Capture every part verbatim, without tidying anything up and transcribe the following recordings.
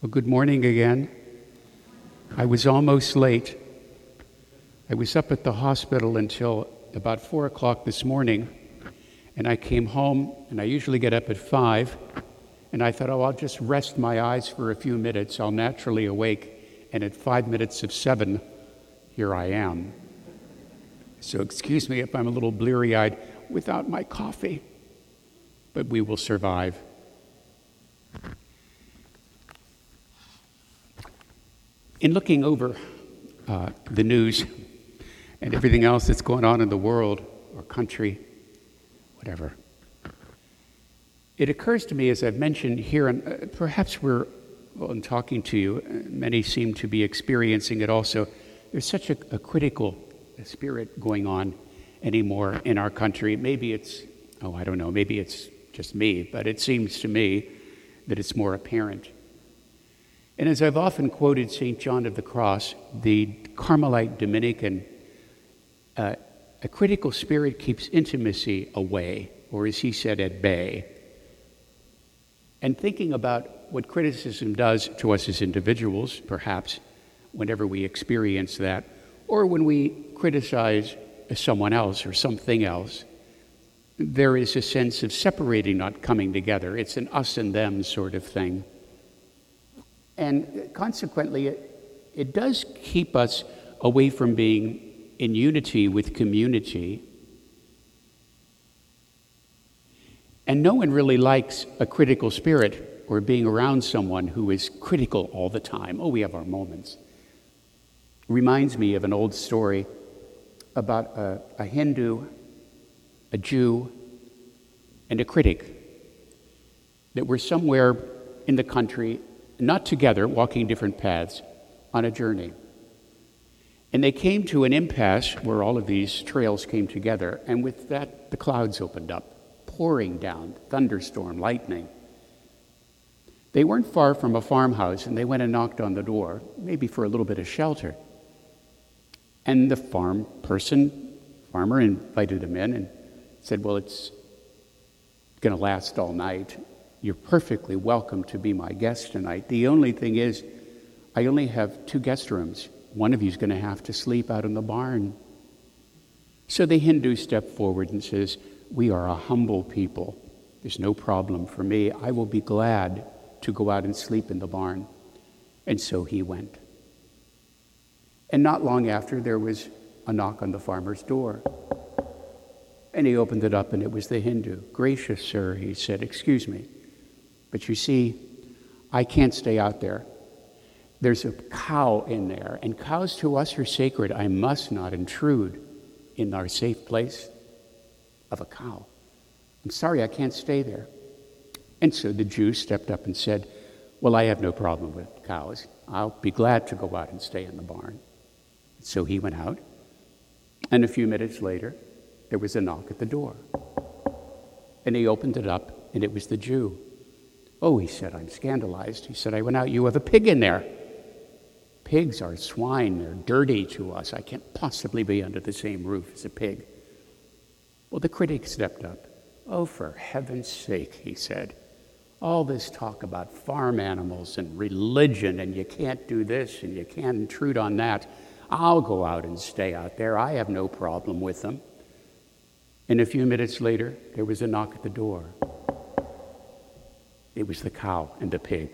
Well, good morning again. I was almost late. I was up at the hospital until about four o'clock this morning, and I came home, and I usually get up at five, and I thought, oh, I'll just rest my eyes for a few minutes. I'll naturally awake, and at five minutes of seven, here I am. So excuse me if I'm a little bleary-eyed without my coffee, but we will survive. In looking over uh, the news and everything else that's going on in the world or country, whatever, it occurs to me, as I've mentioned here, and uh, perhaps we're, well, in talking to you, uh, many seem to be experiencing it also, there's such a, a critical spirit going on anymore in our country. Maybe it's, oh, I don't know, maybe it's just me, but it seems to me that it's more apparent. And as I've often quoted Saint John of the Cross, the Carmelite Dominican, uh, a critical spirit keeps intimacy away, or as he said, at bay. And thinking about what criticism does to us as individuals, perhaps, whenever we experience that, or when we criticize someone else or something else, there is a sense of separating, not coming together. It's an us and them sort of thing. And consequently, it, it does keep us away from being in unity with community. And no one really likes a critical spirit or being around someone who is critical all the time. Oh, we have our moments. Reminds me of an old story about a, a Hindu, a Jew, and a critic that were somewhere in the country, not together, walking different paths on a journey. And they came to an impasse where all of these trails came together, and with that, the clouds opened up, pouring down, thunderstorm, lightning. They weren't far from a farmhouse, and they went and knocked on the door, maybe for a little bit of shelter. And the farm person, farmer, invited them in and said, well, it's going to last all night. You're perfectly welcome to be my guest tonight. The only thing is, I only have two guest rooms. One of you is going to have to sleep out in the barn. So the Hindu stepped forward and says, we are a humble people. There's no problem for me. I will be glad to go out and sleep in the barn. And so he went. And not long after, there was a knock on the farmer's door. And he opened it up, and it was the Hindu. Gracious sir, he said, excuse me, but you see, I can't stay out there. There's a cow in there, and cows to us are sacred. I must not intrude in our safe place of a cow. I'm sorry, I can't stay there. And so the Jew stepped up and said, well, I have no problem with cows. I'll be glad to go out and stay in the barn. So he went out, and a few minutes later, there was a knock at the door. And he opened it up, and it was the Jew. Oh, he said, I'm scandalized. He said, I went out, you have a pig in there. Pigs are swine, they're dirty to us. I can't possibly be under the same roof as a pig. Well, the critic stepped up. Oh, for heaven's sake, he said. All this talk about farm animals and religion, and you can't do this, and you can't intrude on that. I'll go out and stay out there. I have no problem with them. And a few minutes later, there was a knock at the door. It was the cow and the pig.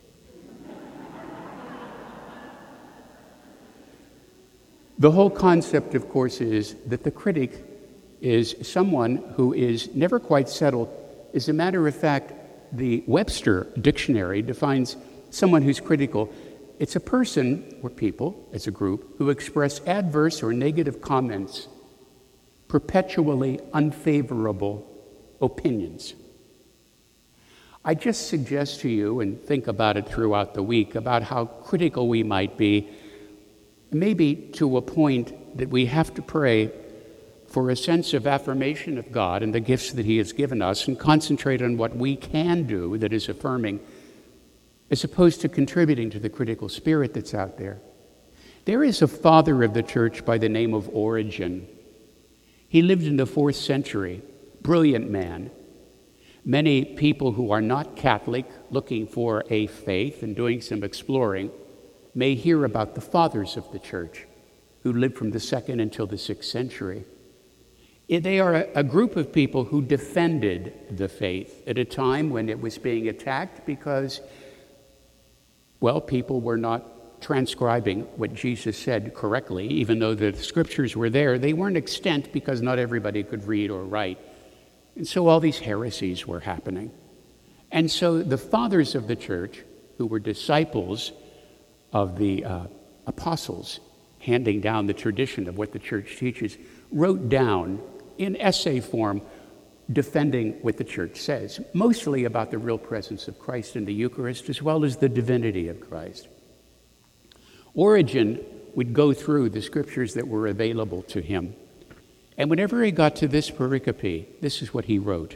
The whole concept, of course, is that the critic is someone who is never quite settled. As a matter of fact, the Webster Dictionary defines someone who's critical. It's a person, or people, as a group, who express adverse or negative comments, perpetually unfavorable opinions. I just suggest to you, and think about it throughout the week, about how critical we might be, maybe to a point that we have to pray for a sense of affirmation of God and the gifts that He has given us, and concentrate on what we can do that is affirming, as opposed to contributing to the critical spirit that's out there. There is a father of the church by the name of Origen. He lived in the fourth century, brilliant man. Many people who are not Catholic, looking for a faith and doing some exploring, may hear about the fathers of the church who lived from the second until the sixth century. They are a, a group of people who defended the faith at a time when it was being attacked because, well, people were not transcribing what Jesus said correctly. Even though the scriptures were there, they weren't extant because not everybody could read or write. And so all these heresies were happening. And so the fathers of the church, who were disciples of the uh, apostles, handing down the tradition of what the church teaches, wrote down in essay form defending what the church says, mostly about the real presence of Christ in the Eucharist as well as the divinity of Christ. Origen would go through the scriptures that were available to him, and whenever he got to this pericope, this is what he wrote.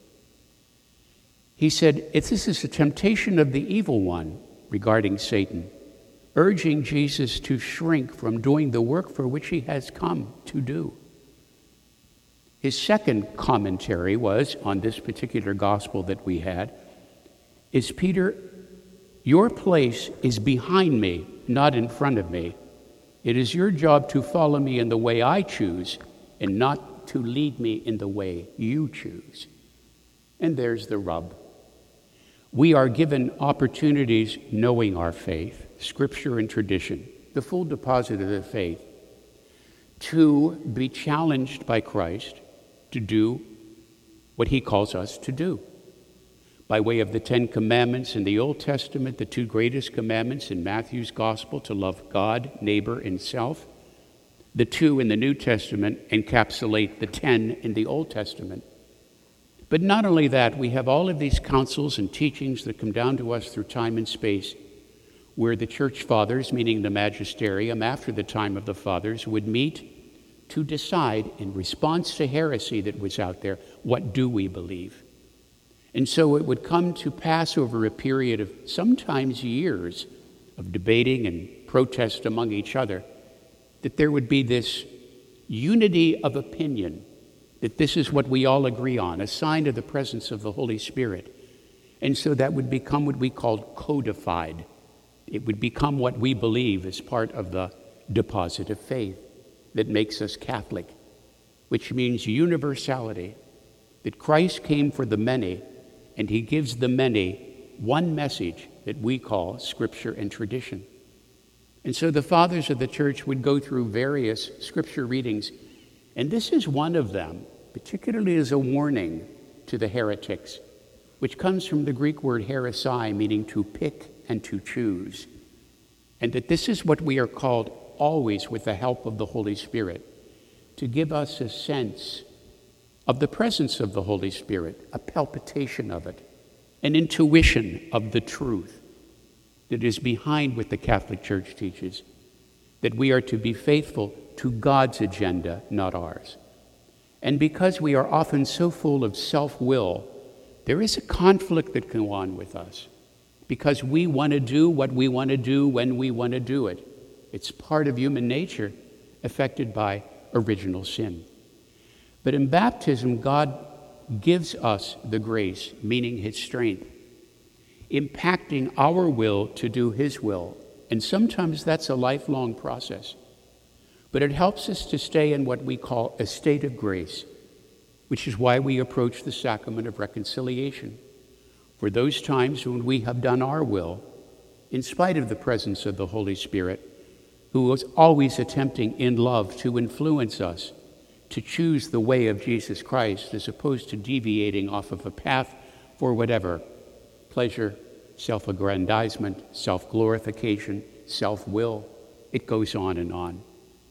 He said, "If this is a temptation of the evil one," regarding Satan, urging Jesus to shrink from doing the work for which he has come to do. His second commentary was, on this particular gospel that we had, is, "Peter, your place is behind me, not in front of me. It is your job to follow me in the way I choose and not to lead me in the way you choose." And there's the rub. We are given opportunities knowing our faith, scripture and tradition, the full deposit of the faith, to be challenged by Christ to do what he calls us to do. By way of the Ten Commandments in the Old Testament, the two greatest commandments in Matthew's Gospel, to love God, neighbor, and self. The two in the New Testament encapsulate the ten in the Old Testament. But not only that, we have all of these counsels and teachings that come down to us through time and space, where the church fathers, meaning the magisterium after the time of the fathers, would meet to decide, in response to heresy that was out there, what do we believe? And so it would come to pass over a period of sometimes years of debating and protest among each other, that there would be this unity of opinion, that this is what we all agree on, a sign of the presence of the Holy Spirit. And so that would become what we called codified. It would become what we believe as part of the deposit of faith that makes us Catholic, which means universality, that Christ came for the many, and he gives the many one message that we call scripture and tradition. And so the fathers of the church would go through various scripture readings, and this is one of them, particularly as a warning to the heretics, which comes from the Greek word heresai, meaning to pick and to choose. And that this is what we are called always, with the help of the Holy Spirit, to give us a sense of the presence of the Holy Spirit, a palpitation of it, an intuition of the truth that is behind what the Catholic Church teaches, that we are to be faithful to God's agenda, not ours. And because we are often so full of self-will, there is a conflict that can go on with us, because we want to do what we want to do when we want to do it. It's part of human nature affected by original sin. But in baptism, God gives us the grace, meaning his strength, impacting our will to do his will. And sometimes that's a lifelong process. But it helps us to stay in what we call a state of grace, which is why we approach the sacrament of reconciliation. For those times when we have done our will, in spite of the presence of the Holy Spirit, who was always attempting in love to influence us to choose the way of Jesus Christ as opposed to deviating off of a path for whatever, pleasure, self-aggrandizement, self-glorification, self-will. It goes on and on.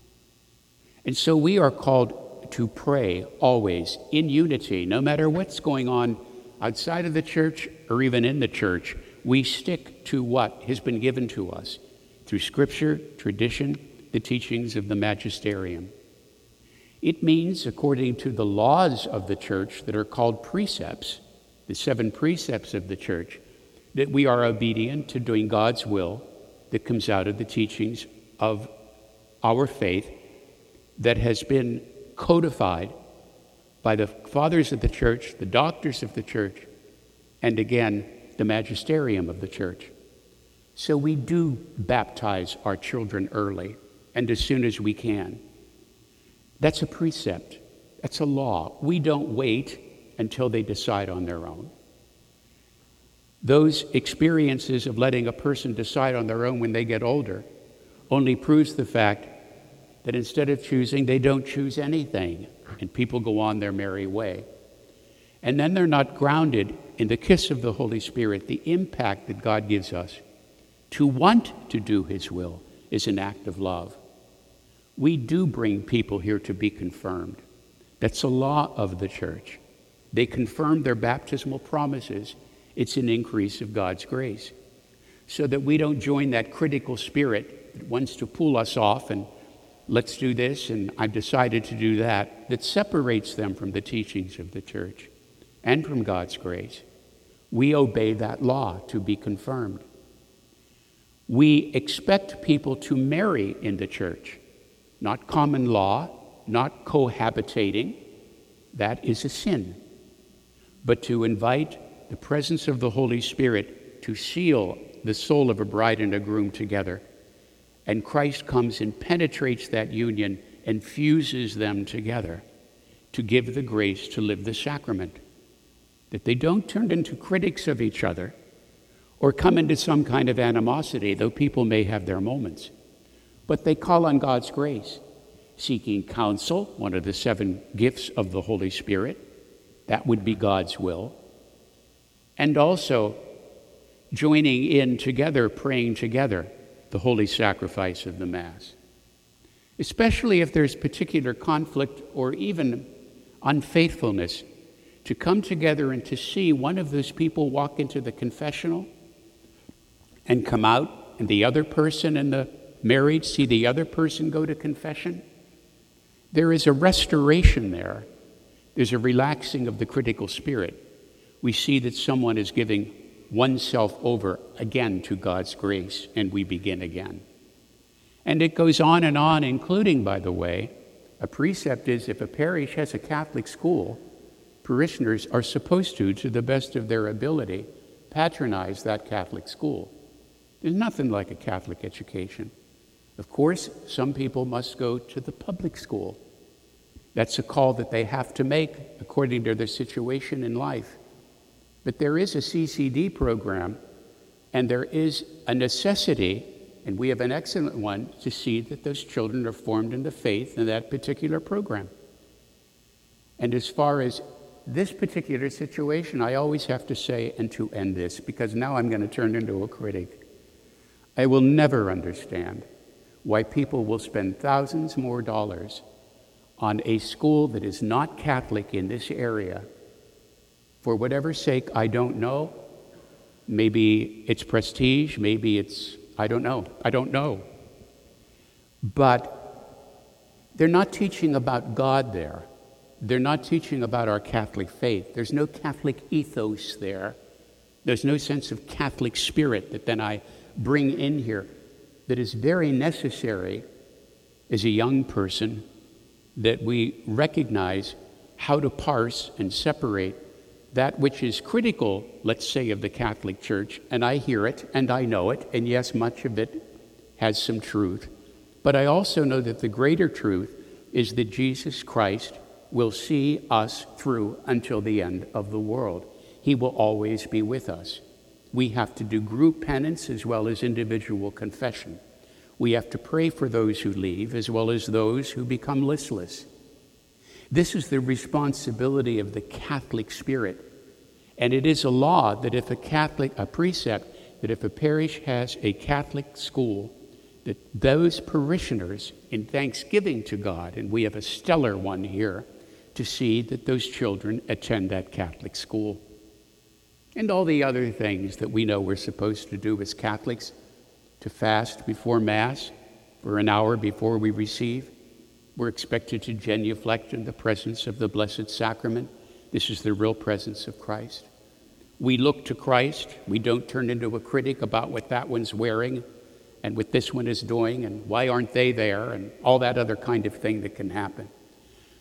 And so we are called to pray always in unity, no matter what's going on outside of the church or even in the church. We stick to what has been given to us through scripture, tradition, the teachings of the magisterium. It means, according to the laws of the church that are called precepts, the seven precepts of the church, that we are obedient to doing God's will that comes out of the teachings of our faith that has been codified by the fathers of the church, the doctors of the church, and again, the magisterium of the church. So we do baptize our children early and as soon as we can. That's a precept. That's a law. We don't wait until they decide on their own. Those experiences of letting a person decide on their own when they get older only proves the fact that instead of choosing, they don't choose anything, and people go on their merry way. And then they're not grounded in the kiss of the Holy Spirit. The impact that God gives us to want to do His will is an act of love. We do bring people here to be confirmed. That's a law of the church. They confirm their baptismal promises. It's an increase of God's grace. So that we don't join that critical spirit that wants to pull us off and let's do this and I've decided to do that, that separates them from the teachings of the church and from God's grace. We obey that law to be confirmed. We expect people to marry in the church, not common law, not cohabitating. That is a sin. But to invite the presence of the Holy Spirit to seal the soul of a bride and a groom together. And Christ comes and penetrates that union and fuses them together to give the grace to live the sacrament. That they don't turn into critics of each other or come into some kind of animosity, though people may have their moments. But they call on God's grace, seeking counsel, one of the seven gifts of the Holy Spirit. That would be God's will. And also joining in together, praying together, the holy sacrifice of the Mass. Especially if there's particular conflict or even unfaithfulness, to come together and to see one of those people walk into the confessional and come out, and the other person in the marriage see the other person go to confession. There is a restoration there. There's a relaxing of the critical spirit. We see that someone is giving oneself over again to God's grace, and we begin again. And it goes on and on, including, by the way, a precept is if a parish has a Catholic school, parishioners are supposed to, to the best of their ability, patronize that Catholic school. There's nothing like a Catholic education. Of course, some people must go to the public school. That's a call that they have to make according to their situation in life. But there is a C C D program, and there is a necessity, and we have an excellent one, to see that those children are formed in the faith in that particular program. And as far as this particular situation, I always have to say, and to end this, because now I'm going to turn into a critic, I will never understand why people will spend thousands more dollars on a school that is not Catholic in this area. For whatever sake, I don't know. Maybe it's prestige, maybe it's, I don't know, I don't know. But they're not teaching about God there. They're not teaching about our Catholic faith. There's no Catholic ethos there. There's no sense of Catholic spirit that then I bring in here that is very necessary as a young person, that we recognize how to parse and separate that which is critical, let's say, of the Catholic Church, and I hear it and I know it, and yes, much of it has some truth, but I also know that the greater truth is that Jesus Christ will see us through until the end of the world. He will always be with us. We have to do group penance as well as individual confession. We have to pray for those who leave as well as those who become listless. This is the responsibility of the Catholic spirit. And it is a law that if a Catholic, a precept, that if a parish has a Catholic school, that those parishioners, in thanksgiving to God, and we have a stellar one here, to see that those children attend that Catholic school. And all the other things that we know we're supposed to do as Catholics, to fast before Mass for an hour before we receive. We're expected to genuflect in the presence of the Blessed Sacrament. This is the real presence of Christ. We look to Christ. We don't turn into a critic about what that one's wearing and what this one is doing and why aren't they there and all that other kind of thing that can happen.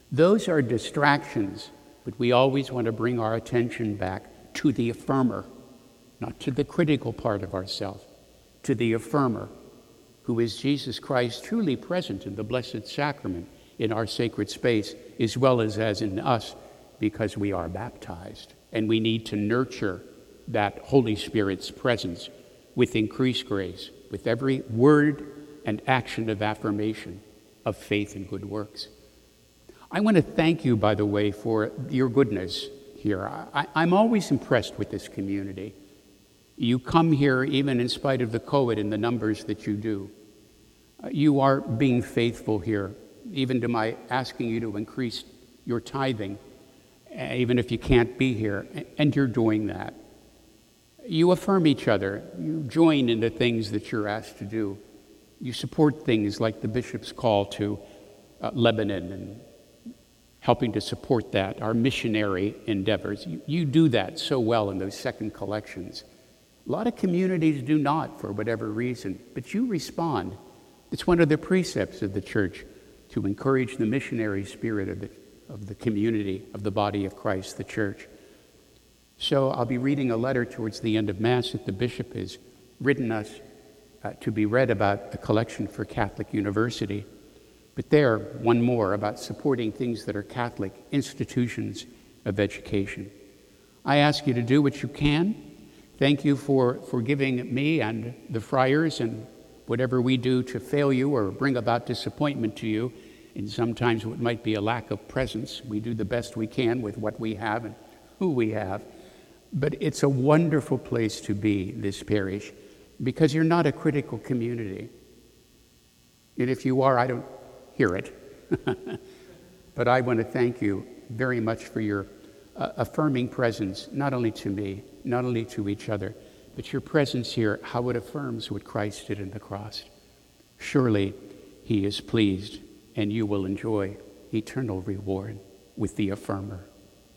Those are distractions, but we always want to bring our attention back to the affirmer, not to the critical part of ourselves, to the affirmer, who is Jesus Christ, truly present in the Blessed Sacrament in our sacred space, as well as as in us, because we are baptized. And we need to nurture that Holy Spirit's presence with increased grace, with every word and action of affirmation of faith and good works. I want to thank you, by the way, for your goodness here. I, I'm always impressed with this community. You come here even in spite of the COVID and the numbers that you do. Uh, you are being faithful here, even to my asking you to increase your tithing, uh, even if you can't be here, and you're doing that. You affirm each other. You join in the things that you're asked to do. You support things like the bishop's call to uh, Lebanon and helping to support that, our missionary endeavors. You, you do that so well in those second collections. A lot of communities do not, for whatever reason, but you respond. It's one of the precepts of the church to encourage the missionary spirit of the, of the community, of the body of Christ, the church. So I'll be reading a letter towards the end of Mass that the bishop has written us uh, to be read about the collection for Catholic University. But there, one more about supporting things that are Catholic institutions of education. I ask you to do what you can. Thank you for, for giving me and the friars and whatever we do to fail you or bring about disappointment to you, and sometimes what might be a lack of presence. We do the best we can with what we have and who we have. But it's a wonderful place to be, this parish, because you're not a critical community. And if you are, I don't hear it. But I want to thank you very much for your uh, affirming presence, not only to me, not only to each other, but your presence here, how it affirms what Christ did in the cross. Surely he is pleased, and you will enjoy eternal reward with the affirmer.